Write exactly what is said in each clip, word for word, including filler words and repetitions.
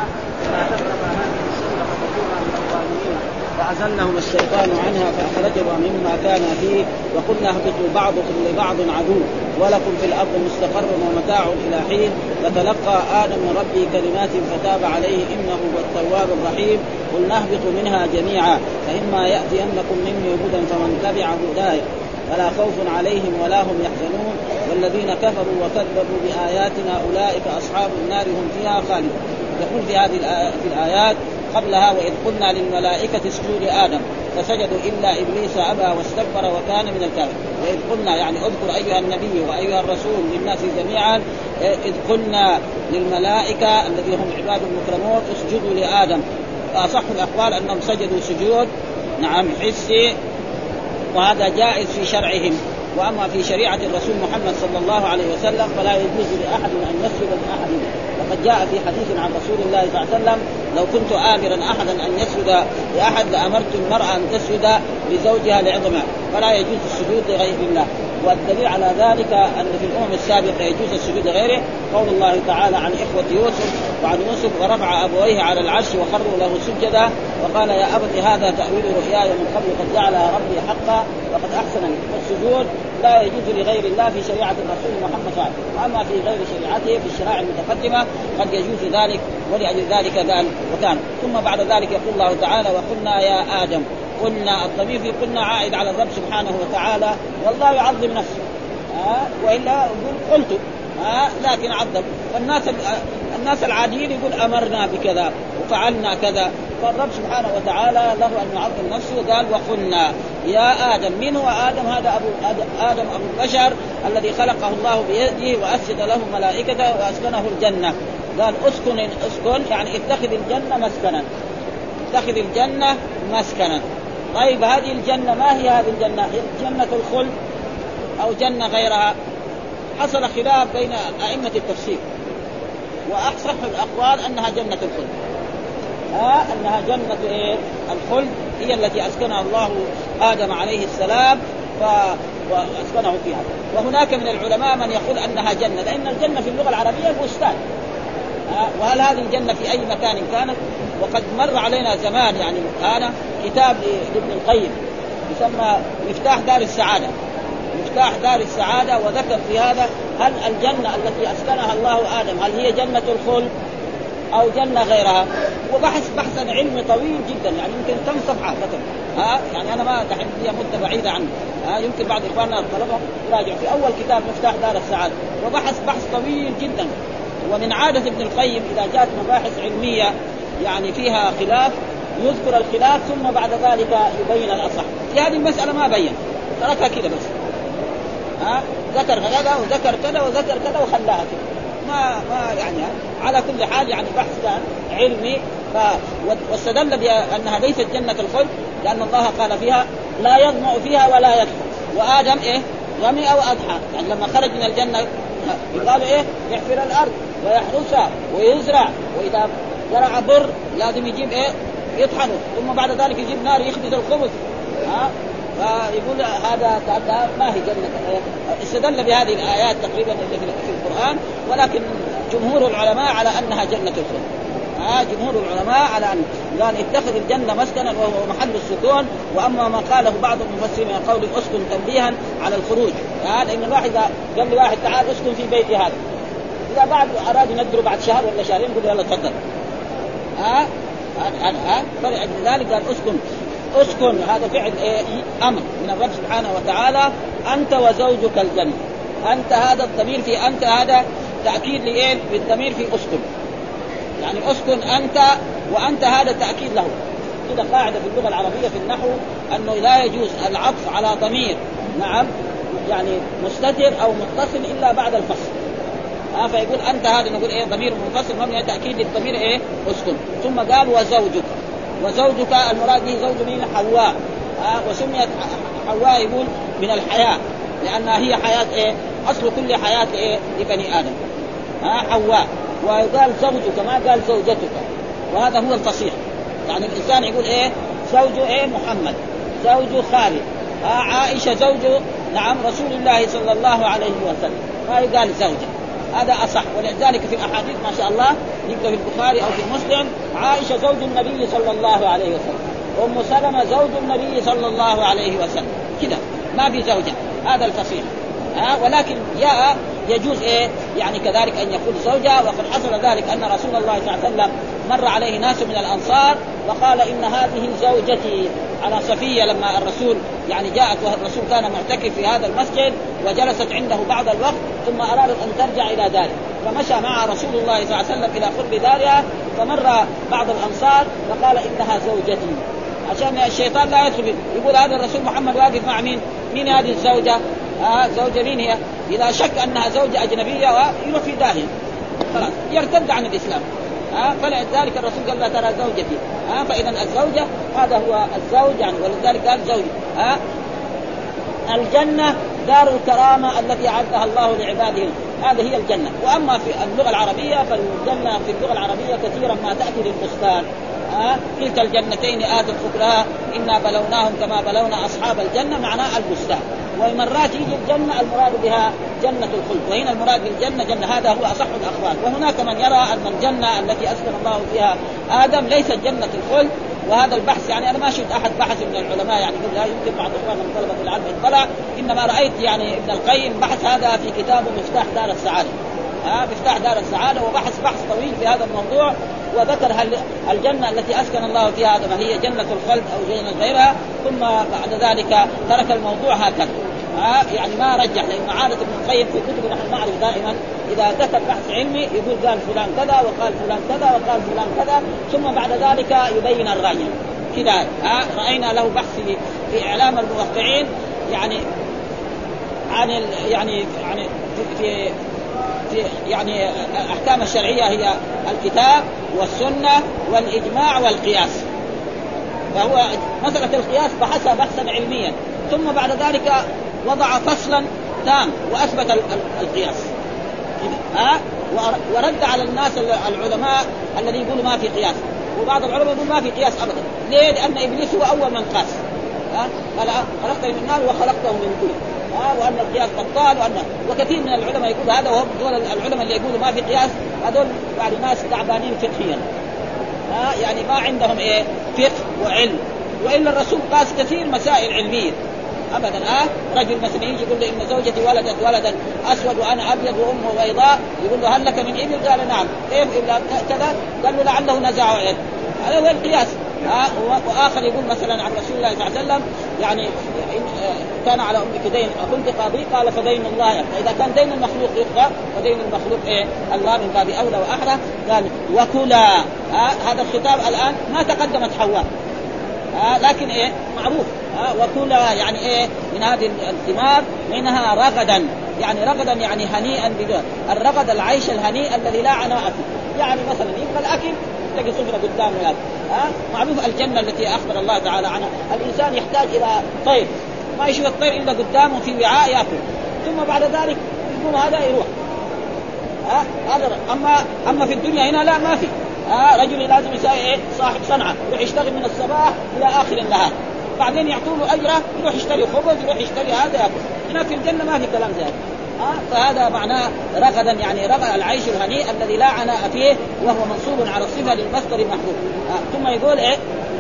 لا تقربا هذه الشجرة فتكونا من الظالمين فأزلهم الشيطان عنها فأخرجهم مما كان فيه وقلنا اهبطوا بعضكم لبعض عدو ولكم في الأرض مستقر ومتاع إلى حين فتلقى آدم من ربه كلمات فتاب عليه إنه هو التواب الرحيم قلنا اهبطوا منها جميعا فإما يأتينكم مني هدى فمن تبع هداي فلا خوف عليهم ولا هم يحزنون والذين كفروا وكذبوا بآياتنا أولئك أصحاب النار هم فيها خالدون. يقول في هذه في الآيات قبلها وإذ قلنا للملائكة اسجدوا لآدم فسجدوا إلا إبليس أبى واستكبر وكان من الكافرين. وإذ قلنا يعني اذكر أيها النبي وأيها الرسول للناس جميعا إذ قلنا للملائكة الذين هم عباد المكرمون اسجدوا لآدم. أصح الأقوال أنهم سجدوا سجود نعم حسي وهذا جائز في شرعهم، وأما في شريعة الرسول محمد صلى الله عليه وسلم فلا يجوز لأحد أن يسجد لأحد. وقد جاء في حديث عن رسول الله صلى الله عليه وسلم لو كنت آمرا أحدا أن يسجد لأحد لأمرت المرأة أن تسجد لزوجها لعظمه، فلا يجوز السجود لغير الله. والدليل على ذلك أن في الأمم السابقة يجوز السجود لغيره قول الله تعالى عن إخوة يوسف وعن يوسف ورفع أبويه على العرش وخروا له سجدا وقال يا أبت هذا تأويل رؤياي من قبل قد جعلها ربي حقا وقد أحسن. والسجود لا يجوز لغير الله في شريعة الرسول محمد صلى الله عليه وسلم، وأما في غير شريعته في الشرائع المتقدمة قد يجوز ذلك ولأجل ذلك قال وكان. ثم بعد ذلك يقول الله تعالى وقلنا يا آدم. قلنا الضمير في قلنا عائد على الرب سبحانه وتعالى والله يعظم نفسه ها وإلا يقول قلت ها لكن عظم. والناس الناس العاديين يقول أمرنا بكذا وفعلنا كذا، فالرب سبحانه وتعالى له أن يعظم نفسه قال وقلنا يا آدم. من هو آدم؟ هذا أبو آدم أبو البشر الذي خلقه الله بيده وأسجد له ملائكته وأسكنه الجنة. قال اسكن اسكن يعني اتخذ الجنة مسكنا، اتخذ الجنة مسكنا. طيب هذه الجنة ما هي هذه الجنة؟ جنة الخلد أو جنة غيرها؟ حصل خلاف بين أئمة التفسير، وأحسن الأقوال أنها جنة الخلد ها أنها جنة إيه؟ الخلد هي التي أسكنها الله آدم عليه السلام ف... وأسكنه فيها. وهناك من العلماء من يقول أنها جنة لأن الجنة في اللغة العربية البستان. وهل هذه الجنة في أي مكان كانت؟ وقد مر علينا زمان يعني أنا كتاب لابن القيم يسمى مفتاح دار السعادة، مفتاح دار السعادة، وذكر في هذا هل الجنة التي أسكنها الله آدم هل هي جنة الخلد أو جنة غيرها؟ وبحث بحثا علمي طويل جدا يعني يمكن كم صفحة كتب ها يعني أنا ما دحين هي مدة بعيدة عنه ها يمكن بعض إخواننا الطلبة يراجع في أول كتاب مفتاح دار السعادة وبحث بحث طويل جدا. ومن عادة ابن القيم إذا جاءت مباحث علمية يعني فيها خلاف يذكر الخلاف ثم بعد ذلك يبين الأصح. في هذه المسألة ما بين تركها كده بس ها ذكر كذا وذكر كذا وذكر كذا وخلاها كده ما ما يعني على كل حال يعني بحث كان علمي. ف... واستدل بأنها ليست جنة الخلد لأن الله قال فيها لا يظمأ فيها ولا يضحى. وآدم إيه غمئ وأضحى يعني لما خرج من الجنة قالوا إيه يحفر الأرض ويحرسها ويزرع وإذا زرع بر لازم يجيب إيه يطحنه ثم بعد ذلك يجيب نار يخبز الخبز ها فيقول هذا ما هي جنة. استدل بهذه الآيات تقريبا اللي في القرآن ولكن جمهور العلماء على أنها جنة الخلد. ها جمهور العلماء على أن قال اتخذ الجنة مسكنا وهو محل السكون. وأما ما قاله بعض المفسرين من قول اسكن تنبيها على الخروج ها لأن الواحد قال لي واحد تعال اسكن في بيتي هذا إذا بعد أراد ينقله بعد شهر ولا شهرين يقول يلا تفضل ها ها فلذلك قال اسكن اسكن هذا فعل ايه امر من الرب سبحانه وتعالى انت وزوجك الجنة. انت هذا الضمير في انت هذا تاكيد لايه بالضمير في اسكن يعني اسكن انت وانت هذا تاكيد له. كده قاعده في اللغه العربيه في النحو انه لا يجوز العطف على ضمير نعم يعني مستتر او متصل الا بعد الفصل ها فيقول انت هذا نقول ايه ضمير منفصل مبني تاكيد للضمير ايه اسكن. ثم قال وزوجك. وزوجك المراد به زوج من حواء ها وسميت حواء يقول من الحياة لأنها هي حياة إيه أصل كل حياة إيه لبني آدم ها حواء. وقال زوجك ما قال زوجتك وهذا هو الفصيح يعني الإنسان يقول إيه زوج إيه محمد زوج خالد ها عائشة زوج نعم رسول الله صلى الله عليه وسلم ما يقال زوجة هذا أصح. ولذلك في الأحاديث ما شاء الله يبقى في البخاري أو في مسلم عائشة زوج النبي صلى الله عليه وسلم، أم سلمة زوج النبي صلى الله عليه وسلم، كده ما في زوجة، هذا الفصيح. ها ولكن جاء يجوز إيه يعني كذلك أن يكون زوجة. وقد حصل ذلك أن رسول الله صلى الله عليه وسلم مر عليه ناس من الأنصار وقال إن هذه زوجتي، على صفية لما الرسول يعني جاءت والرسول كان معتكف في هذا المسجد وجلست عنده بعض الوقت ثم أرادت أن ترجع إلى داره، فمشى مع رسول الله صلى الله عليه وسلم إلى قرب دارها، فمر بعض الأنصار فقال إنها زوجتي، عشان الشيطان لا يدخل يقول هذا الرسول محمد واقف مع مين؟ مين هذه الزوجة؟ آه زوجة مين هي؟ إذا شك أنها زوجة أجنبية ويروح في داهية خلاص يرتد عن الإسلام. آه فلذلك الرسول قال لا ترى زوجتي. آه فإذا الزوجة هذا هو الزوج يعني، ولذلك قال زوجي. آه الجنة دار الكرامة التي أعدها الله لعباده، هذه هي الجنة. وأما في اللغة العربية فالجنة في اللغة العربية كثيرا ما تأتي للبستان. آه كلتا الجنتين آتت أكلها إنا بلوناهم كما بلونا أصحاب الجنة، معناه البستان. ومرات يجي الجنة المراد بها جنة الخلد، وهنا المراد بالجنة جنة، هذا هو أصح الأخبار. وهناك من يرى أن الجنة التي أسكن الله فيها آدم ليست جنة الخلد، وهذا البحث يعني أنا ما شفت أحد بحث من العلماء يعني قبل لا يمكن بعض إخواننا من طلبة العلم اطلع، إنما رأيت يعني ابن القيم بحث هذا في كتابه مفتاح دار السعادة. ها مفتاح دار السعادة وبحث بحث طويل في هذا الموضوع، وذكر هل الجنة التي أسكن الله فيها آدم هي جنة الخلد أو جنة غيرها، ثم بعد ذلك ترك الموضوع هكذا. ها يعني ما رجح، لأن عادة ابن القيم في كتب نحن نعرف دائما إذا كتب بحث علمي يقول قال فلان كذا وقال فلان كذا وقال فلان كذا، ثم بعد ذلك يبين الرأي كذا. ها رأينا له بحث في, في إعلام الموقعين يعني عن يعني يعني في, في يعني الأحكام الشرعية هي الكتاب والسنة والإجماع والقياس. فهو مسألة القياس بحثها بحثا علميا، ثم بعد ذلك وضع فصلا تام وأثبت القياس. ها ورد على الناس العلماء الذي يقولوا ما في قياس، وبعض العلماء يقولوا ما في قياس أبدا. ليه؟ لأن إبليس هو أول من قاس. ها قال خلقتني من نار وخلقته من طين، ها وأن القياس بطال، وأن وكثير من العلماء يقول هذا، وهم دول العلماء اللي يقولوا ما في قياس هذول يعني ناس تعبانين فقهيا. ها يعني ما عندهم إيه فقه وعلم، وإلا الرسول قاس كثير مسائل علمية أبدا. ها رجل مثلا يجي يقول له إن زوجتي ولدت ولدا أسود وأنا أبيض وأمه بيضاء، يقول له هل لك من إبل؟ قال نعم. إيه إلا كذا؟ قال له لعله نزع عين. هذا هو القياس. ها وآخر يقول مثلا عن رسول الله صلى الله عليه وسلم يعني كان على أمك دين أكنت قاضي، قال فدين الله يعني. فإذا كان دين المخلوق يقضى ودين المخلوق إيه الله من باب أولى وأحرى. قال وكلا. هذا الخطاب الآن ما تقدمت حواء، لكن إيه معروف. وكلا يعني إيه من هذه الثمار منها رغدا، يعني رغدا يعني هنيئا بدون الرغد العيش الهنيء الذي لا عناء فيه. يعني مثلا يبقى الأكل تجي صفرة قدامه هذا. ها معروف الجنة التي أخبر الله تعالى عنها، الإنسان يحتاج إلى طير، ما يشوف الطير إلا قدامه في وعاء يأكل، ثم بعد ذلك يقول هذا يروح. ها هذا أما أما في الدنيا هنا لا ما في. ها رجل لازم يساوي إيه صاحب صنعة يروح يشتغل من الصباح إلى آخر النهار، بعدين يعطوا له أجره يروح يشتري خبز يروح يشتري هذا يأكل. هنا في الجنة ما في كلام زي هذا. آه فهذا معناه رغدا يعني رغد العيش الهنيء الذي لا عناء فيه، وهو منصوب على الصفة للمصدر المحذوف. آه ثم يقول إيه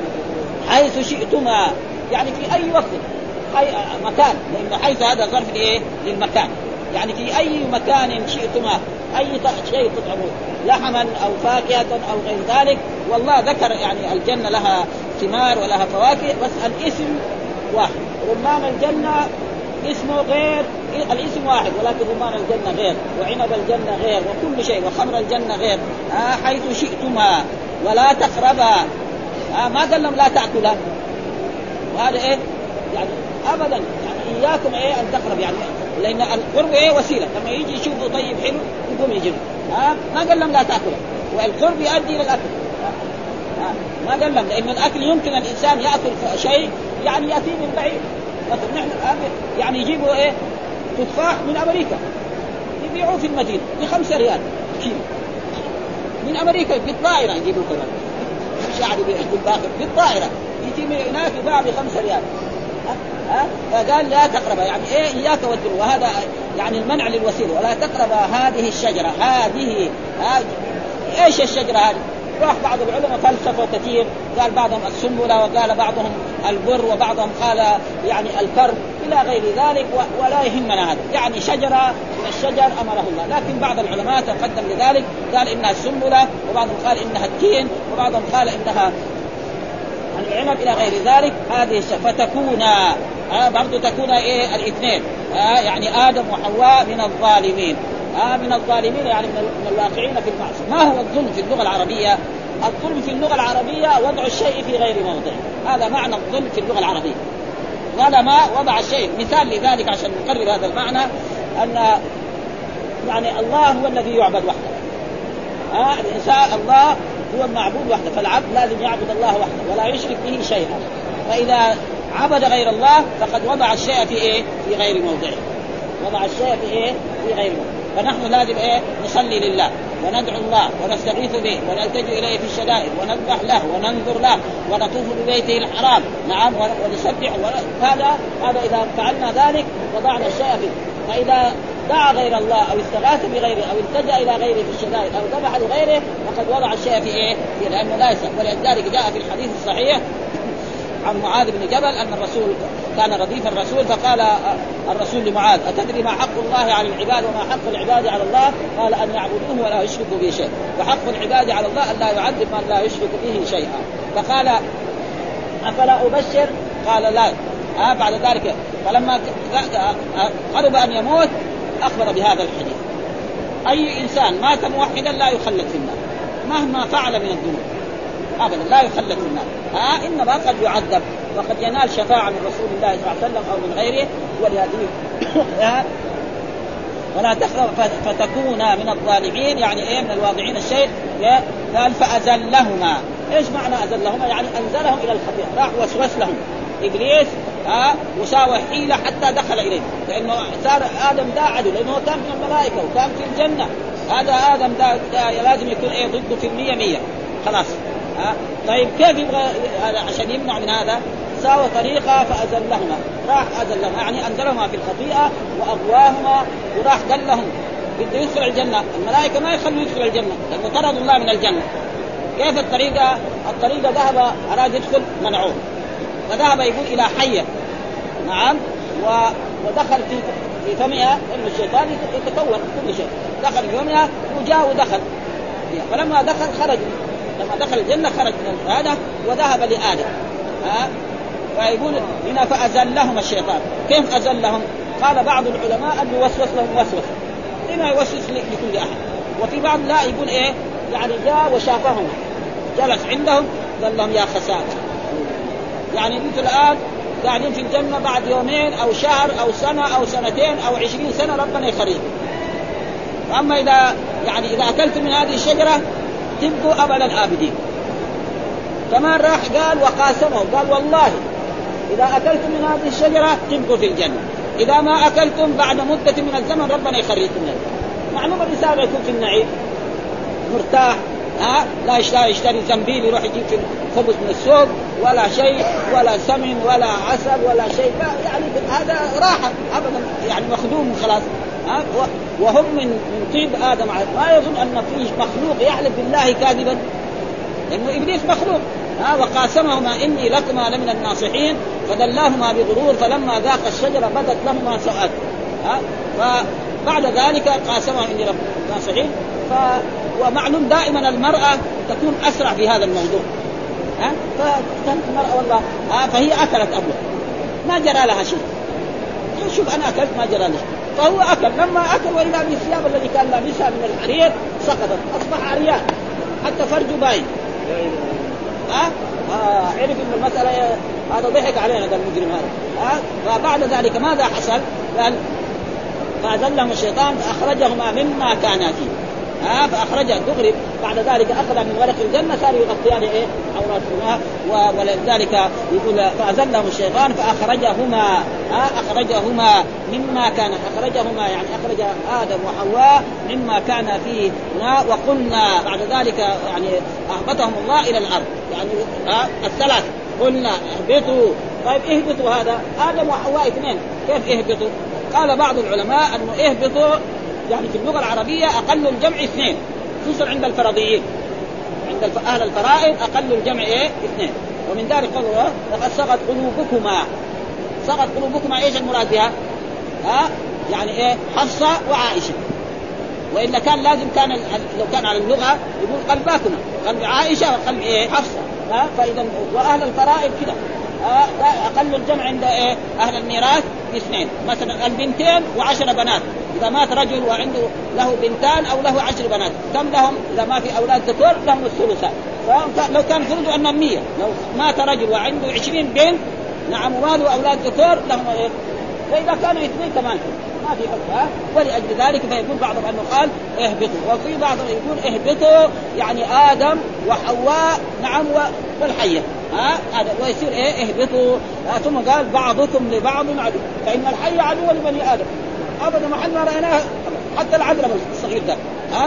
حيث شئتما، يعني في أي وقت أي مكان، لأن حيث هذا ظرف إيه للمكان، يعني في أي مكان شئتما أي شيء تطعمون لحما أو فاكهة أو غير ذلك. والله ذكر يعني الجنة لها ثمار ولها فواكه، بس الاسم واحد. رمان الجنة اسمه غير، الاسم واحد ولكن رمان الجنة غير، وعنب الجنة غير، وكل شيء، وخمر الجنة غير. آه حيث شئتما ولا تقربا. آه ما قال لهم لا تأكلا، وهذا إيه يعني أبدا يعني إياكم إيه أن تقرب، يعني لأن القرب إيه وسيلة، لما يجي يشوفوا طيب حلو يقوم يجيب. آه ما قال لهم لا تأكلا، والقرب يؤدي إلى الأكل. آه ما قال لهم، لأن الأكل يمكن الإنسان يأكل شيء يعني يأتي من بعيد. مثلا نحن يعني يجيبوا إيه تفاح من أمريكا يبيعوه في المدينة بخمسة ريال كيلو من أمريكا بالطائرة يجيبوه كمان، مش يعني بالباخر بالطائرة يجي من هناك يباع بخمسة ريال. ها فقال لا تقرب يعني ايه اياك والدنو، وهذا يعني المنع للوسيله، ولا تقرب هذه الشجره. هذه ايش الشجره هذه؟ راح بعض العلماء فلسفه كثير، قال بعضهم السنبله وقال بعضهم البر وبعضهم قال يعني الكرم الى غير ذلك، ولا يهمنا هذا، يعني شجره من الشجر امره الله. لكن بعض العلماء تقدم لذلك قال انها السنبله، وبعضهم قال انها التين، وبعضهم قال انها العنب الى غير ذلك. هذه فتكون آه برضو تكون ايه الاثنين آه يعني ادم وحواء من الظالمين. آه من الظالمين يعني من الواقعين في المعصيه. ما هو الظلم في اللغه العربيه؟ الظلم في اللغه العربيه وضع الشيء في غير موضعه، هذا معنى الظلم في اللغه العربيه. ظلم وضع الشيء. مثال لذلك عشان نقرر هذا المعنى ان يعني الله هو الذي يعبد وحده. آه الانسان الله هو المعبود وحده، فالعبد لازم يعبد الله وحده ولا يشرك به شيئا. فاذا عبد غير الله فقد وضع الشيء في ايه؟ في غير موضعه. وضع الشيء في ايه؟ في غير موضعه. فنحن لازم ايه؟ نصلي لله وندعو الله ونستغيث به ونلتجئ اليه في الشدائد ونذبح له وننذر له ونطوف ببيته الحرام نعم ونسبح. هذا هذا اذا فعلنا ذلك وضعنا الشيء فيه. فاذا دعا غير الله او استغاث بغيره او التجأ الى غيره في الشدائد او ذبح لغيره فقد وضع الشيء في ايه؟ في لانه لا يسأل. ولذلك جاء في الحديث الصحيح عن معاذ بن جبل أن الرسول كان رديف الرسول، فقال الرسول لمعاذ أتدري ما حق الله على العباد وما حق العباد على الله؟ قال أن يعبدوه ولا يشركوا به شيء. وحق العباد على الله أن لا يعذب من لا يشرك به شيئا. فقال أفلا أبشر؟ قال لا. آه بعد ذلك فلما قرب أن يموت أخبر بهذا الحديث. أي إنسان مات موحدا لا يخلد في النار مهما فعل من الذنوب أبدا، لا يخلد في النار. ها إنما قد يعذب وقد ينال شفاعة من رسول الله صلى الله عليه وسلم أو من غيره. ولهذه ولا تخرب فتكون من الظالمين يعني إيه؟ من الواضعين الشيء. قال فأزلهما. إيش معنى أزلهما؟ يعني أنزلهم إلى الخطيئة، راح وسوس لهم إبليس ها وساوى حيلة حتى دخل إليه، لأنه صار آدم دا عدو، لأنه كان من الملائكة وكان في الجنة. هذا آدم دا, دا لازم يكون إيه ضده في المية مية خلاص. ها طيب كيف يبغى عشان يمنع من هذا؟ ساوى طريقة فأزلهما، راح أزلهما يعني أنزلهما في الخطيئة وأغواهما وراح قال لهم بده يدخل الجنة. الملائكة ما يخلوا يدخل الجنة لأنه طرد الله من الجنة. كيف الطريقة؟ الطريقة ذهب أراد يدخل منعوه، فذهب يقول إلى حية نعم ودخل في في فمها، إنه الشيطان يتكون كل شيء، دخل في فمها وجاء ودخل فيها. فلما دخل خرج، لما دخل الجنة خرج من هذا وذهب لآدم. ها فيقول هنا فأزلهم الشيطان. كيف أزلهم؟ قال بعض العلماء أنه يوسوس لهم وسوسة، هنا يوسوس لكل أحد. وفي بعض لا يقول إيه يعني جاء وشافهم جلس عندهم قال لهم يا خسارة، يعني أنتم الآن قاعدين في الجنة بعد يومين أو شهر أو سنة أو سنتين أو عشرين سنة ربنا يخرجكم. أما إذا يعني إذا أكلتم من هذه الشجرة تبقوا أبدا آبدين. كمان راح قال وقاسمه قال والله إذا أكلتم من هذه الشجرة تبقوا في الجنة، إذا ما أكلتم بعد مدة من الزمن ربنا يخرجكم منها. معلوم الإنسان يكون في النعيم مرتاح، ها لا يشتري يشتري زنبيل يروح يجيب في خبز من السوق ولا شيء ولا سمن ولا عسل ولا شيء، يعني هذا راحة أبدا يعني مخدوم خلاص. ها وهم من من طيب آدم ما يظن أن فيه مخلوق يحلف بالله كاذبا، لأنه إبليس مخلوق. ها وقاسمهما إني لكما لمن الناصحين فدلاهما بغرور فلما ذاق الشجرة بدت لهما سوءات. ها فبعد ذلك قاسمهما إني لكما الناصحين. ف ومعلوم دائما المرأة تكون أسرع في هذا الموضوع. ها فتنت المرأة والله ها فهي أكلت أبوه ما جرى لها شيء، شوف أنا أكلت ما جرى لها، فهو أكل. لما أكل وإذا بالثياب الذي كان لابسها من الحرير سقطت أصبح عريان حتى فرجه باين. ها آه عرف إن المسألة هذا ضحك علينا هذا المجرم هذا. ها فبعد ذلك ماذا حصل؟ قال فأزلهم الشيطان فأخرجهما مما كانا فيه. ها فأخرجه دغري بعد ذلك أخذ من ورق الجنة صار يغطيان إيه عوراتهما. ولذلك يقول فأزلهم الشيطان فأخرجهما ها أخرجهما مما كان أخرجهما يعني أخرج آدم وحواء مما كان فيه. وقلنا بعد ذلك يعني أهبطهم الله إلى الأرض يعني ها الثلاث قلنا اهبطوا. طيب اهبطوا هذا آدم وحواء اثنين، كيف اهبطوا؟ قال بعض العلماء أنه اهبطوا يعني في اللغة العربية أقل الجمع اثنين، خصوصا عند الفرضيين، عند أهل الفرائض أقل الجمع إيه؟ اثنين. ومن ذلك قالوا وقد صغت قلوبكما. صغت قلوبكما إيش المراد بها؟ ها يعني إيه؟ حفصة وعائشة. وإلا كان لازم كان لو كان على اللغة يقول قلباكما، قلب عائشة وقلب إيه؟ حفصة. ها فإذا وأهل الفرائض كده أقل الجمع عند إيه؟ أهل الميراث اثنين، مثلا البنتين وعشر بنات. إذا مات رجل وعنده له بنتان أو له عشر بنات كم لهم؟ إذا ما في أولاد ذكور لهم الثلثان. لو كان فرضوا أن مية، لو مات رجل وعنده عشرين بنت نعم وما له أولاد ذكور لهم إيه؟ فإذا كانوا اثنين كمان ما في فرق. ولأجل ذلك فيقول بعضهم أنه قال اهبطوا، وفي بعضهم يقول اهبطوا يعني آدم وحواء نعم والحية. ها هذا ويصير ايه اهبطوا. ثم قال بعضكم لبعض عدو، فإن الحي عدو لبني آدم أبدا ما حد ما رأيناه حتى العذراء الصغير ده. ها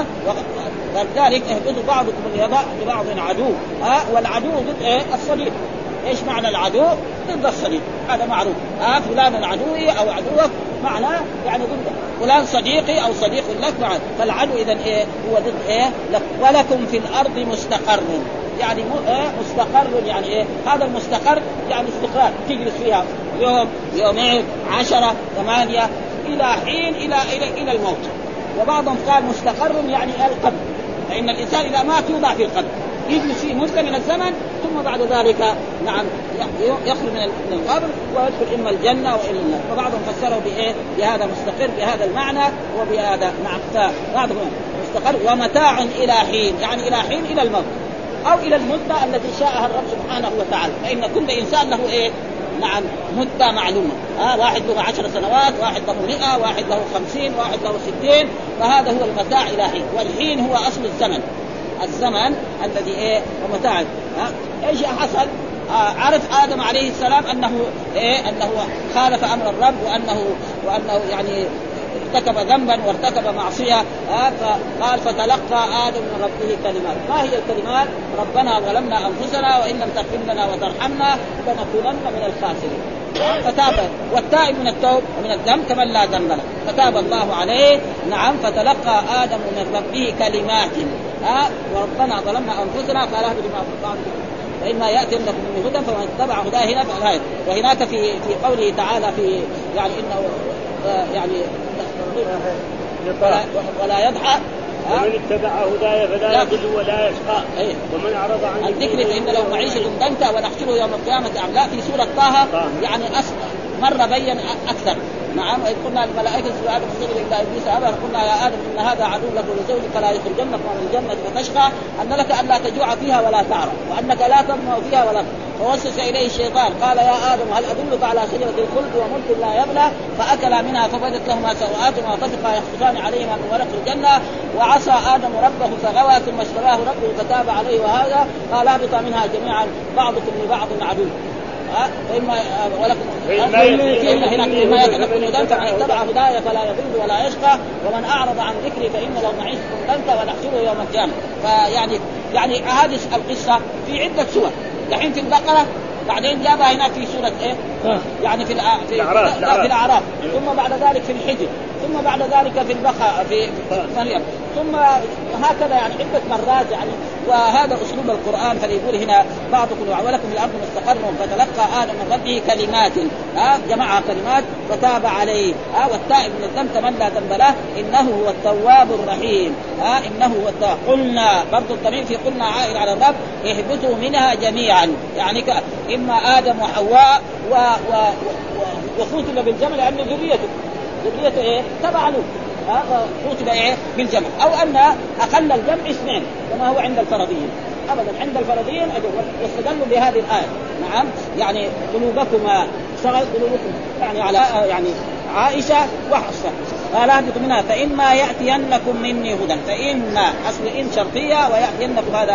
فلذلك اهبطوا بعضكم لبعض عدو. ها والعدو ضد ايه الصديق. ايش معنى العدو؟ ضد الصديق، هذا معروف. ها فلان العدوي او عدوك معناه يعني ضد فلان صديقي او صديق لك معه. فالعدو اذا ايه هو ضد ايه لك. ولكم في الارض مستقر، يعني مستقر يعني ايه هذا المستقر؟ يعني استقرار تجلس فيها يوم يومين عشرة ثمانية الى حين الى الى الى الموت. وبعضهم قال مستقر يعني القبر، فإن الإنسان إذا مات يوضع في القبر يجلس فيه مدة من الزمن ثم بعد ذلك نعم يخرج من القبر ويدخل إما الجنة وإلا النار. وبعضهم فسروا بإيه بهذا مستقر بهذا المعنى وبهذا نعم بعضهم مستقر ومتاع إلى حين يعني إلى حين إلى الموت أو إلى المدة التي شاءها الرب سبحانه وتعالى. فإن كل إنسان له إيه نعم مدة معلومة. ها آه واحد له عشر سنوات، واحد له مئة، واحد له خمسين، واحد له ستين. فهذا هو المتاع إلى حين. والحين هو أصل الزمن، الزمن الذي إيه ومتاع. ها إيش حصل؟ آه عرف آدم عليه السلام أنه إيه أنه خالف أمر الرب وأنه وأنه يعني ارتكب ذنبا وارتكب معصية. آه فقال فتلقى آدم من ربه كلمات. ما هي الكلمات؟ ربنا ظلمنا أنفسنا وإن لم تغفر لنا وترحمنا لنكونن من الخاسرين. فتاب والتائب من التوب ومن الذنب كمن لا ذنب له فتاب الله عليه. نعم فتلقى آدم من ربه كلمات. آه وربنا ظلمنا أنفسنا قال اهبطوا بما فإما يأتي لكم من هدى فمن اتبع هداه هنا فلا. وهناك في في قوله تعالى في يعني إنه آه يعني ولا, ولا يضحى ومن اتبع هدايا فلا يضل ولا يشقى. أيه. ومن أعرض عن الذكر فإن له معيشة ضنكا ونحشره يوم القيامة أعمى. في سورة طه يعني مرة بين أكثر. نعم إذ قلنا الملائكة اسجدوا لآدم فسجدوا إلا إبليس أبى قلنا يا آدم إن هذا عدو لك ولزوجك فلا يخرجنك من الجنة فتشقى أن لك ألا تجوع فيها ولا تعرى وأنك لا تظمأ فيها ولا. فوسوس إليه الشيطان قال يا آدم هل أدلك على شجرة الخلد وملك لا يبلى فأكلا منها فبدت لهما سوآتهما وطفقا يخصفان عليهما من ورق الجنة وعصى آدم ربه فغوى ثم اجتباه ربه فتاب عليه. وهذا قال اهبطا منها جميعا بعضكم لبعض عدو. فإما ولكم فإما يتلقى هدى فمن اتبع هدايا فلا يضل ولا يشقى ومن أعرض عن ذكري فإن له معيشة ضنكا ونحشره يوم القيامة. فيعني يعني هذه القصة في عدة سور. الحين في البقرة بعدين جابها هنا في سورة إيه يعني في في في الأعراف ثم بعد ذلك في الحجر ثم بعد ذلك في البقرة في مريم ثم هكذا يعني عدة مرات يعني. وهذا أسلوب القرآن. فليقول هنا بعضكم ولكم الأرض مستقر فتلقى آدم من ربه كلمات. ها جمع كلمات وتاب عليه. ها والتائب من الذنب كمن لا ذنب له إنه هو التواب الرحيم. ها إنه هو التواب. قلنا برضو الضمير في قلنا عائد على الرب اهبطوا منها جميعا يعني إما آدم وحواء و و وخوتب بالجمل لأن ذريته ذريته إيه تبع له. خوتب إيه بالجمع أو أن أقل الجمع اثنين كما هو عند الفرضيين. أبدا عند الفرضيين يستدلوا بهذه الآية. نعم يعني قلوبكما صغر قلوبكم يعني على يعني عائشة وحفصة قال اهبطوا منها فإما يأتينكم مني هدى. فإما أصل إن شرطية ويأتينكم هذا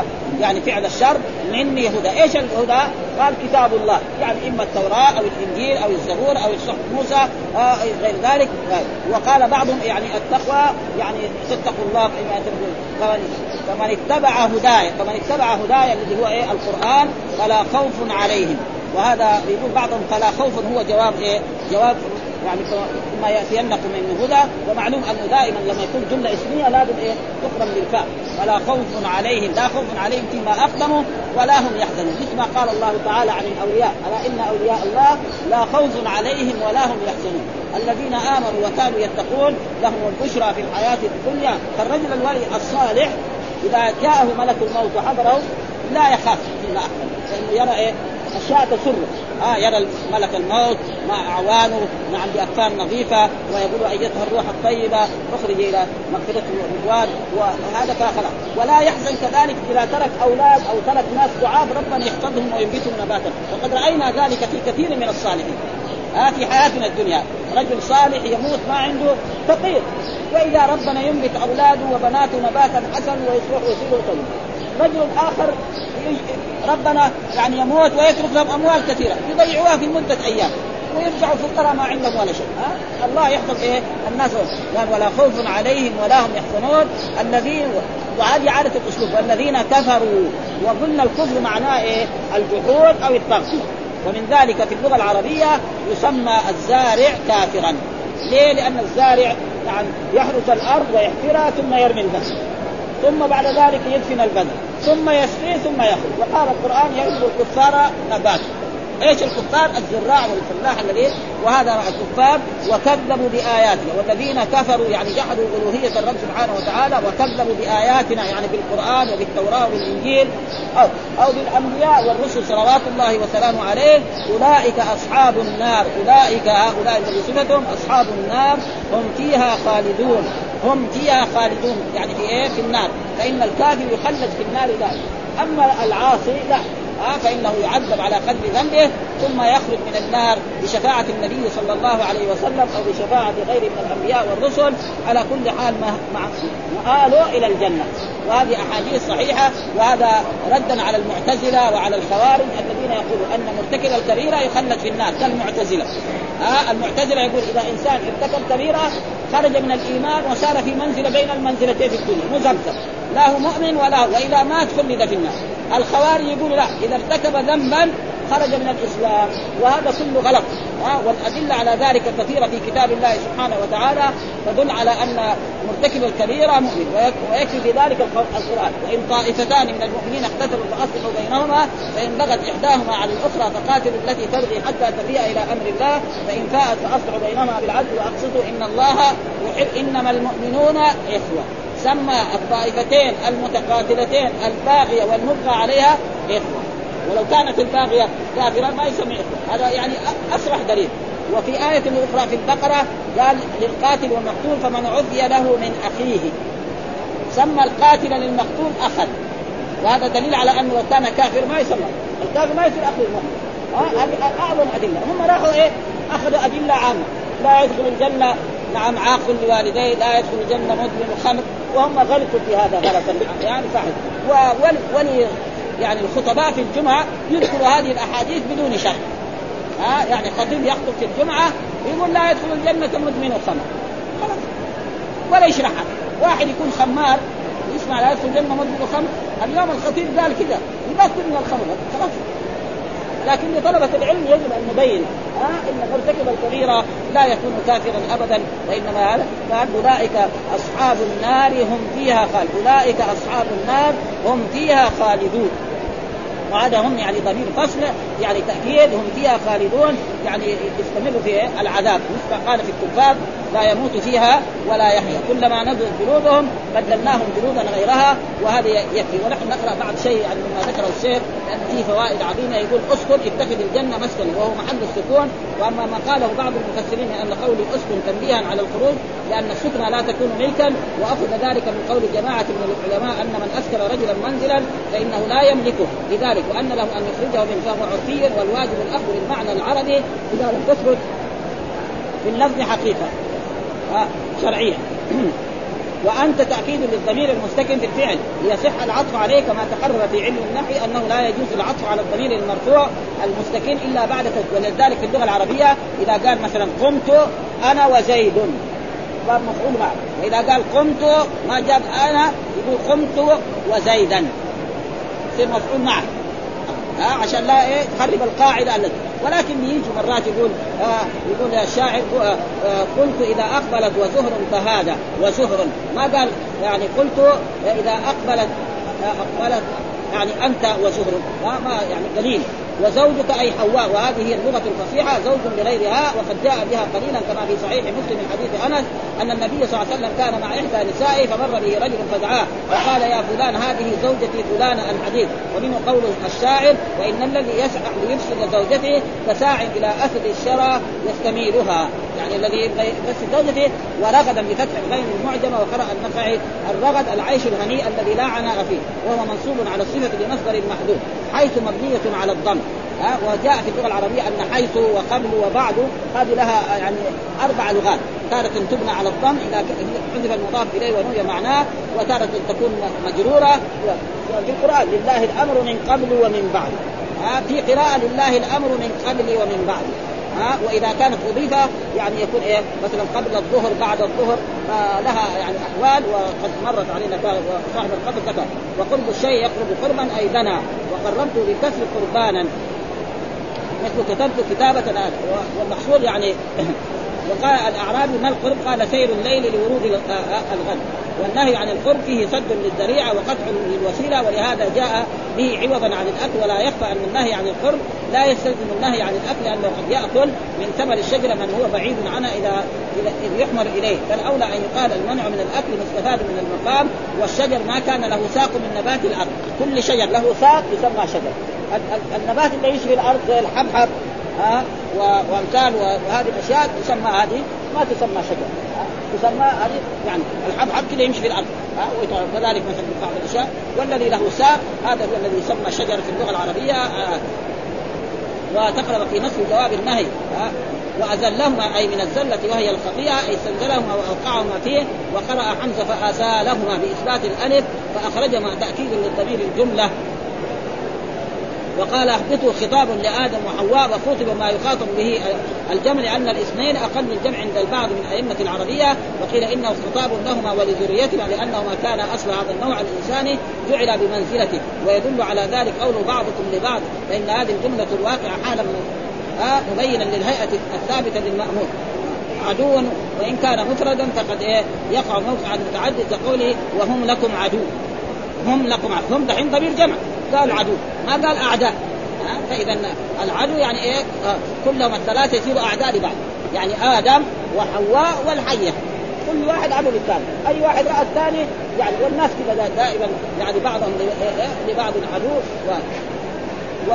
يعني فعل الشر مني هدى. ايش الهدى؟ قال كتاب الله، يعني اما التوراة او الانجيل او الزبور او الصحف موسى آه غير ذلك. وقال بعضهم يعني التقوى يعني تتقوا الله فيما تقول. فمن اتبع هدايا فمن اتبع هدايا الذي هو ايه القرآن فلا خوف عليهم. وهذا بيقول بعضهم فلا خوف هو جواب ايه جواب يعني ما يأتينكم من هدى. ومعلوم أنه دائما لما يكون جملة اسمية لازم إيه تقرن بالفاء. ولا خوف عليهم لا خوف عليهم فيما أقدموا ولا هم يحزنون، مثل ما قال الله تعالى عن الأولياء ألا إن أولياء الله لا خوف عليهم ولا هم يحزنون الذين آمنوا وكانوا يتقون لهم البشرى في الحياة الدنيا. فالرجل الولي الصالح إذا جاءه ملك الموت وحضره لا يخاف فيما أقدم، لأنه يرى إيه أشياء تسره. آه يرى ملك الموت مع أعوانه نعم بأكفان نظيفة ويقول أيتها الروح الطيبة اخرجي إلى مغفرة الرضوان، وهذا فخلاص. ولا يحزن كذلك إذا ترك أولاد أو ترك ناس ضعاف ربنا يحفظهم وينبتهم نباتا، وقد رأينا ذلك في كثير من الصالحين آه في حياتنا الدنيا. رجل صالح يموت ما عنده فقير، وإذا ربنا ينبت أولاده وبناته نباتا حسن ويصلح ويصير طيب. رجل آخر ربنا يعني يموت ويترك لهم أموال كثيرة يضيعوها في مدة أيام ويرجعوا فقراء ما عندهم ولا شيء. ها الله يحفظ إيه الناس قال ولا خوف عليهم ولا هم يحزنون الذين. وهذه عادة الأسلوب والذين كفروا. وقلنا الكفر معناه إيه الجحود أو التغطية. ومن ذلك في اللغة العربية يسمى الزارع كافرا. ليه؟ لأن الزارع يعني يحرث الأرض ويحفرها ثم يرمي البذر ثم بعد ذلك يدفن البذر ثم يسقيه ثم يخرج. وقال القرآن يعلم الكفار نبات. ايش الكفار؟ الزراع والفلاح الذي وهذا مع الكفار وكذبوا بآياتنا. والذين كفروا يعني جحدوا ألوهية الرب سبحانه وتعالى وكذبوا بآياتنا يعني بالقرآن وبالتوراة والإنجيل أو, أو بالأنبياء والرسل صلوات الله وسلامه عليه أولئك أصحاب النار. أولئك هؤلاء الذين صفتهم أصحاب النار هم فيها خالدون. هم فيها خالدون يعني في ايه في النار. فإن الكافر يخلد في النار لا، أما العاصي لا آه فإنه يعذب على قدر ذنبه ثم يخرج من النار بشفاعة النبي صلى الله عليه وسلم أو بشفاعة غيره من الأنبياء والرسل. على كل حال مآله إلى الجنة. وهذه أحاديث صحيحة. وهذا ردا على المعتزلة وعلى الخوارج الذين يقولون أن مرتكب الكبيرة يخلد في النار كالمعتزلة. آه المعتزلة يقول إذا إنسان ارتكب كبيرة خرج من الإيمان وصار في منزلة بين المنزلتين في الدنيا مذبذب لا هو مؤمن ولا هو، وإذا مات خلد في النار. الخوارج يقول لا إذا ارتكب ذنبا خرج من الإسلام، وهذا كله غلط. ها والأدلة على ذلك كثيرة في كتاب الله سبحانه وتعالى تدل على أن مرتكب الكبيرة مؤمن. ويكفي في ذلك القرآن وإن طائفتان من المؤمنين اقتتلوا فأصلحوا بينهما فإن بغت إحداهما على الأخرى فقاتلوا التي تبغي حتى تفيء إلى أمر الله فإن فاءت فأصلحوا بينهما بالعدل وأقسطوا إن الله يحب إنما المؤمنون إخوة. سمى الطائفتين المتقاتلتين الباغية والمبغى عليها إخوة، ولو كانت الباغية كافرة ما يسمى إخوة. هذا يعني أصرح دليل. وفي آية أخرى في البقرة قال للقاتل والمقتول فمن عفي له من أخيه. سمى القاتل للمقتول أخا، وهذا دليل على أنه لو كان كافر ما يسمى الكافر ما يصير أخو المؤمن. هذه أعظم أدلة. هم راحوا إيه أخذوا أدلة عامة لا يدخل الجنة نعم عاق لوالديه لا يدخل الجنة مدمن الخمر، وهم غلطوا في هذا غلطا يعني فحل. ولي يعني الخطباء في الجمعة يذكروا هذه الأحاديث بدون شرح. ها يعني خطيب يخطب في الجمعة يقول لا يدخل الجنة مدمن الخمر خلاص ولا يشرحها. واحد يكون خمار يسمع لا يدخل الجنة مدمن الخمر، اليوم الخطيب قال كده يبقى من الخمر خلاص. لكن لطلبة العلم يجب أن نبين آه إن مرتكب الكبيرة لا يكون كافرا أبدا، وإنما هذا أولئك أصحاب النار هم فيها خالد. أولئك أصحاب النار هم فيها خالدون. وهذا هم يعني ضمير فصل يعني تأكيد هم فيها خالدون يعني يستمر في العذاب. مثل قال في الكفار لا يموت فيها ولا يحيا كلما نضجت جلودهم بدلناهم جلودا غيرها. وهذا يكفي. ونحن نقرأ بعض شيء يعني مما ذكره الشيخ لأن فيه فوائد عظيمة. يقول اسكن اتخذ الجنة مسكن وهو محل السكون. وأما ما قاله بعض المفسرين أن قول اسكن تنبيها على الخروج لأن السكنة لا تكون ملكا، وأخذ ذلك من قول جماعة من العلماء أن من أسكن رجلا منزلا فإنه لا يملكه لذلك، وأن له أن يخرجه من فهو عرفي. والواجب الأخذ بالمعنى العربي إذا لم تثبت باللفظ حقيقة آه شرعية. وأنت تأكيد للضمير المستكن في الفعل يصح العطف عليه كما تقرر في علم النحو أنه لا يجوز العطف على الضمير المرفوع المستكن إلا بعد تسكين. ولذلك في اللغة العربية إذا قال مثلا قمت أنا وزيد صار مفعول معه، وإذا قال قمت ما جاب أنا يقول قمت وزيدا يصير مفعول معه آه عشان لا إيه تخرب القاعدة التي. ولكن يجي مرات يقول آه يقول الشاعر آه آه قلت إذا أقبلت وزهر فهذا وزهر، ما قال يعني قلت إذا أقبلت آه أقبلت يعني أنت وزهر ما, ما يعني قليل. وزوجك أي حواء، وهذه هي اللغة الفصيحة زوج بغيرها، وقد جاء بها قليلا كما في صحيح مسلم من حديث أنس أن النبي صلى الله عليه وسلم كان مع إحدى نسائه فمر به رجل فدعاه وقال يا فلان هذه زوجتي فلانة الحديث. ومنه قول الشاعر وإن الذي يسعى ليفسد زوجته كساع إلى أسد الشرى يستميلها، يعني الذي يفسد زوجته. ورغدا بفتح الغين المعجمة وقرأ النخعي الرغد العيش الهنيء الذي لا عناء فيه، وهو منصوب على الصفة بمصدر محذوف حيث مبنية على الضم. ها وجاء في اللغة العربية أن حيث وقبل وبعد هذه لها يعني أربع لغات، تارة تبنى على الضم إذا حذف المضاف إليه ونوي معناه، وتارة تكون مجرورة. وفي القرآن لله الأمر من قبل ومن بعد، ها في قراءة لله الأمر من قبل ومن بعد. ها وإذا كانت أضيفة يعني يكون إيه مثلا قبل الظهر بعد الظهر آه لها يعني أحوال وقد مرت علينا صاحب القبر ذكر. وقرب الشيء يقرب قربا أي دنا، وقربت بكسر قربانا مثل كتبت كتابة. والمحصول يعني وقال الأعرابي ما القرب؟ قال سير الليل لورود الغد. والنهي عن القرب فيه سد للذريعة وقطع للوسيلة، ولهذا جاء به عوضا عن الأكل. ولا يخفى أن النهي عن القرب لا يستلزم النهي عن الأكل، لأنه قد يأكل من ثمر الشجرة من هو بعيد عنه إذا إذ يحمر إليه. فالأولى أن يقال المنع من الأكل مستفاد من المقام. والشجر ما كان له ساق من نبات الأرض، كل شجر له ساق يسمى شجر. النبات اللي يعيش في الأرض زي الحبحب ها وامثال وهذه الاشياء تسمى هذه ما تسمى شجر، تسمى هذه يعني الحبحب كده يمشي في الارض ها وكذلك مثل بعض الاشياء. والذي له ساق هذا هو الذي يسمى شجر في اللغه العربيه. وتقرب في نص جواب النهي وأزلهما أي من الزلة وهي الخطيئة أي سلزلهما وأوقعهما فيه. وقرأ حمزة فأزالهما بإثبات الألف فأخرجهما تأكيد للضمير الجملة. وقال اهبطوا خطاب لآدم وحواء وخطب ما يخاطب به الجمع لأن الاثنين أقل الجمع عند البعض من أئمة العربية. وقيل إنه خطاب لهما ولذريتهما لأنهما كان أصل هذا النوع الإنساني جعل بمنزلته. ويدل على ذلك قول بعضكم لبعض، فإن هذه الجملة الواقعة حالا مبينا للهيئة الثابتة للمأمور عدو، وإن كان مفردا فقد يقع موقعا متعدد كقوله وهم لكم عدو. هم لكم عدو، هم دحين ضمير جمع قال عدو ما قال أعداء. فإذا العدو يعني إيه كلهم الثلاثة يصيروا أعداء لبعض، يعني آدم وحواء والحية كل واحد عدو للثاني. أي واحد رأى الثاني يعني والناس كذا دائما يعني بعضهم لبعض عدو. و... و...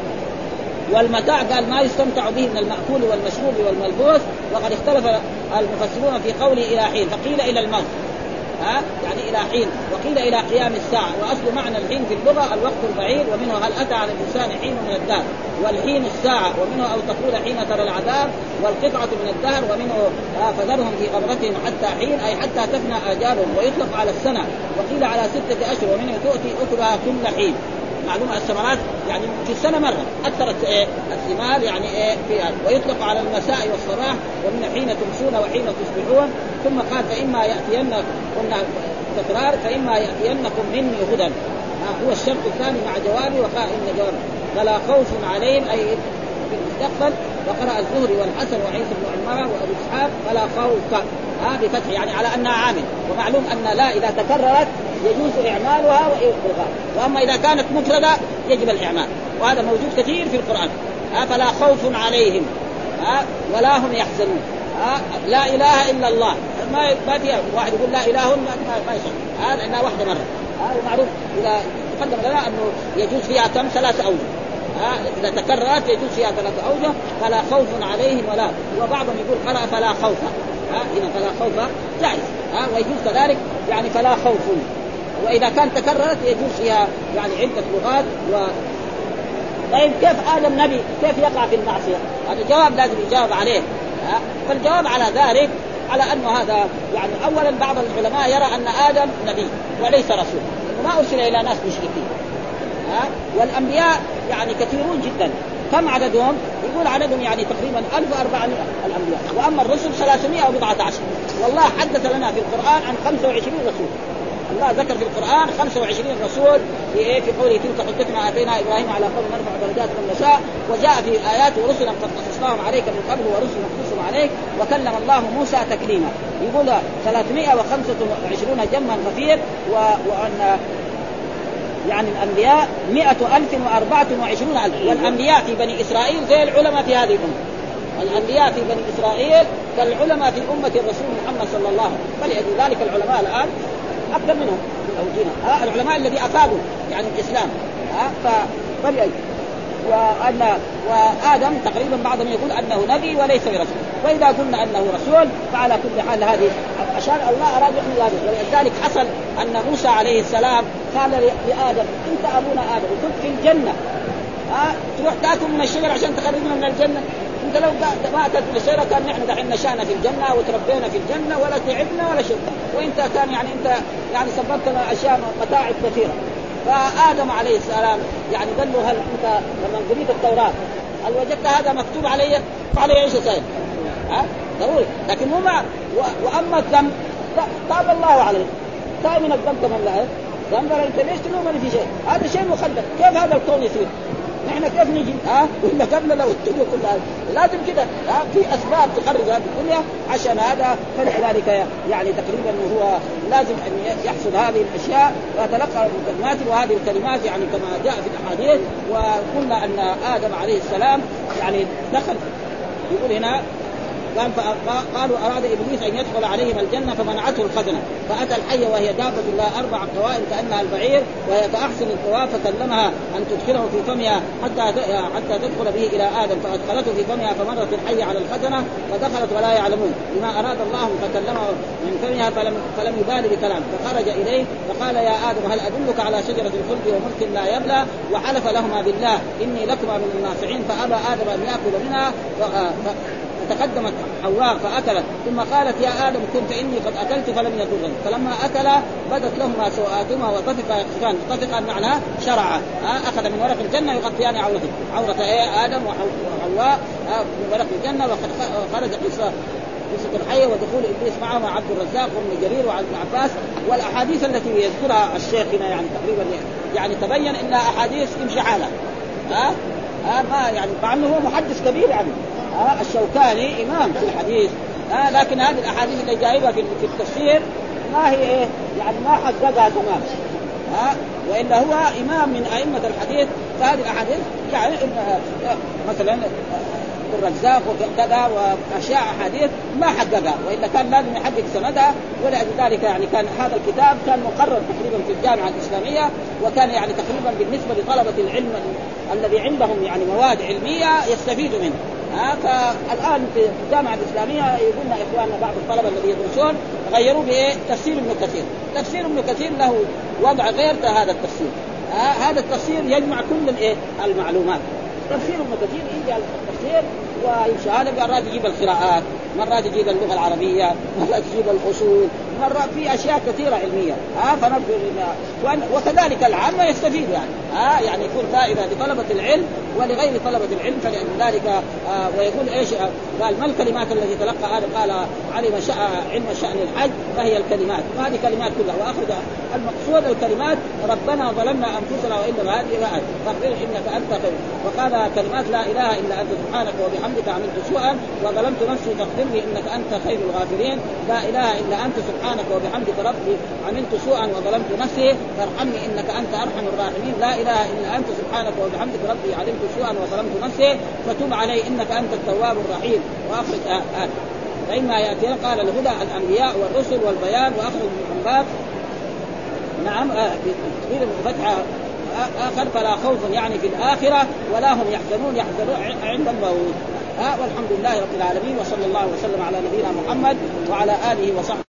والمتاع قال ما يستمتع به من المأكول والمشروب والملبوس. وقد اختلف المفسرون في قوله إلى حين، فقيل إلى الموت ها يعني إلى حين، وقيل إلى قيام الساعة. وأصل معنى الحين في اللغة الوقت البعيد، ومنه هل أتى على الإنسان حين من الدهر، والحين الساعة، ومنه أو تقول حين ترى العذاب، والقطعة من الدهر، ومنه فذرهم في غمرتهم حتى حين أي حتى تفنى آجالهم. ويطلق على السنة، وقيل على ستة أشهر، ومنه تؤتي أكلها كل حين. معلومة الثمرات يعني في السنة مرة أثرت إيه الثمار يعني إيه فيها. ويطلق على المساء والصباح، ومن حين تمسون وحين تصبحون. ثم قال فإما يأتينكم قلنا تكرار فإما يأتينكم مني هدى هو الشرط الثاني مع جوابي. وقال إن جواب فلا خوف عليهم أي في المستقبل. وقرأ الزهري والحسن وعيسى بن عمر وأبو إسحاق فلا خوف ها بفتح يعني على أنها عامل. ومعلوم أن لا إذا تكررت يجوز إعمالها وإلغاء، وأما إذا كانت مفردة يجب الإعمال، وهذا موجود كثير في القرآن. فلا خوف عليهم ولا هم يحزنون. لا إله إلا الله ما ما فيها واحد يقول لا إله ما يصح هذا أنها واحدة مرة. هذا معروف إذا تقدم لنا أنه يجوز فيها كم ثلاثة أوجه. إذا تكررت يجوز فيها ثلاثة أوجه. فلا خوف عليهم ولا، وبعضهم يقول قرأ فلا خوف هنا فلا خوف جائز ويجوز كذلك يعني فلا خوف. وإذا كانت تكررت يجوز فيها يعني عدة لغات. و... طيب كيف آدم نبي كيف يقع في المعصية؟ هذا جواب لازم يجاوب عليه. فالجواب على ذلك على أنه هذا يعني أولا بعض العلماء يرى أن آدم نبي وليس رسول، ما أرسل إلى ناس مشركين. ها والأنبياء يعني كثيرون جدا، كم عددهم؟ يقول عددهم يعني تقريبا ألف وأربعمائة الأنبياء، وأما الرسل ثلاثمائة وبضعة عشر. والله حدث لنا في القرآن عن خمسة وعشرين رسول، الله ذكر في القرآن خمسة وعشرين رسول في إيه في قوله تلك حجتنا آتينا إبراهيم على قوم نرفع درجات من نشاء، وجاء في آيات ورسلا قد قصصناهم عليك من قبل ورسلا نقصهم عليك وكلم الله موسى تكليما. يقول ثلاثمائة وخمسة وعشرون جمعا غفير، وأن يعني الأنبياء مئة ألف وأربعة وعشرون ألف. والأنبياء في بني إسرائيل زي العلماء في هذه الأمة، الأنبياء في بني إسرائيل كالعلماء في أمة الرسول محمد صلى الله عليه وسلم. فلذلك العلماء الآن أكثر منهم أوجينا، العلماء الذي أفادوا يعني الإسلام. فلأي وأن وآدم تقريبا بعضهم يقول أنه نبي وليس برسول، وإذا قلنا أنه رسول فعلى كل حال هذه عشان الله أراد يحمل هذا. ولذلك حصل أن موسى عليه السلام قال لآدم أنت أبونا آدم وكنت في الجنة، ها تروح تأكل من الشجرة عشان تخرجنا من الجنة؟ أنت لو ما أكلت من الشجرة كان نحن دحين نشأنا في الجنة وتربينا في الجنة ولا تعبنا ولا شيء، وأنت كان يعني أنت يعني سببتنا أشياء متاعب كثيرة. فآدم عليه السلام يعني قال له هل أنت لما قريت التوراة هل وجدت هذا مكتوب علي؟ فعلي ايش سيد؟ ها ضروري، لكن مو مع و... واما الذنب تاب الله عليه، تاب من الذنب كمان لا ذنب انت ليش تلومني في شيء؟ هذا شيء مقدر، كيف هذا الكون يصير؟ نحن كيف نجي ها ولا قبل لو الدنيا كلها لازم كده ها في اسباب تخرج هذه الدنيا عشان هذا. فلذلك يعني تقريبا هو لازم ان يحصل هذه الاشياء ويتلقى الكلمات، وهذه الكلمات يعني كما جاء في الاحاديث. وقلنا ان ادم عليه السلام يعني دخل يقول هنا قال قالوا أراد إبليس أن يدخل عليهم الجنة فمنعته الخزنة، فأتى الحية وهي دابة لها أربع قوائم كأنها البعير وهي كأحسن القوى، فكلمها أن تدخله في فمها حتى حتى تدخل به إلى آدم، فأدخلته في فمها فمرت الحية على الخزنة فدخلت ولا يعلمون بما أراد الله، فكلمه من فمها فلم, فلم يبالي بكلام، فخرج إليه فقال يا آدم هل أدلك على شجرة الخلد وملك لا يبلى؟ وحلف لهما بالله إني لكما من الناصحين، فأبى آدم أن يأكل منها فتقدمت حواء فأكلت، ثم قالت يا آدم كن فإني قد أكلت فلم يضرني، فلما أكلا بدت لهما سوآتهما وطفقا يخصفان. طفقا معناه شرعا، أخذ من ورق الجنة يغطيان عورته عورة إيه آدم وحواء من ورق الجنة. وقد خرج قصة قصة الحية ودخول إبليس معه مع عبد الرزاق وابن جرير وعبد عباس. والأحاديث التي يذكرها الشيخ هنا يعني تقريبا يعني تبين إنها أحاديث تمشي حالها، ها ها ما يعني مع أنه هو محدث كبير يعني آه الشوكاني إمام في الحديث، آه لكن هذه الأحاديث اللي جايبها في التفسير ما هي إيه يعني ما حققها تمام، آه وإلا هو إمام من أئمة الحديث. فهذه الأحاديث يعني مثلا الرزاق وكذا وأشياء أحاديث ما حققها، وإلا كان لازم يحقق سندها. ولذلك يعني كان هذا الكتاب كان مقرر تقريبا في الجامعة الإسلامية، وكان يعني تقريبا بالنسبة لطلبة العلم الذي عندهم يعني مواد علمية يستفيدوا منه. ها فالآن في الجامعة الإسلامية يقولنا إخواننا بعض الطلبة الذين يدرسون غيروا بإيه تفسير ابن كثير. تفسير ابن كثير له وضع غير هذا التفسير، ها هذا التفسير يجمع كل الإيه المعلومات. تفسير ابن كثير يجي التفسير ويمشي هذا مرات يجيب القراءات، مرات يجيب اللغة العربية، مرات يجيب الأصول، مرات في أشياء كثيرة علمية. ها فنرجو وكذلك العامة يستفيد يعني ها يعني يكون فائدة لطلبة العلم ولغير طلبة العلم. فلذلك آه ويقول ايش قال ما الكلمات التي تلقى آدم؟ قال علم شأ علم شأن الحج فهي الكلمات، وهذه كلمات كلها. وأخرج المقصود الكلمات ربنا ظلمنا أنفسنا وإن لم هذه فاغفر إنك أنت خير. وقال كلمات لا إله إلا أنت سبحانك وبحمدك عملت سوءا وظلمت نفسي فاغفر لي إنك أنت خير الغافرين. لا إله إلا أنت سبحانك وبحمدك ربي عملت سوءا وظلمت نفسي فارحمني إنك أنت أرحم الراحمين. لا إله إلا أنت سبحانك وبحمدك ربي علمت سوءا وظلمت نفسي فتب علي إنك أنت التواب الرحيم. وأخرج آه آه. فإما يأتينا قال الهدى الأنبياء والرسل والبيان. وأخرج من باب نعم بتفسير الفتحة آخر فلا خوف يعني في الآخرة ولا هم يحزنون يحزنون عند الموت. آه والحمد لله رب العالمين وصلى الله وسلم على نبينا محمد وعلى آله وصحبه.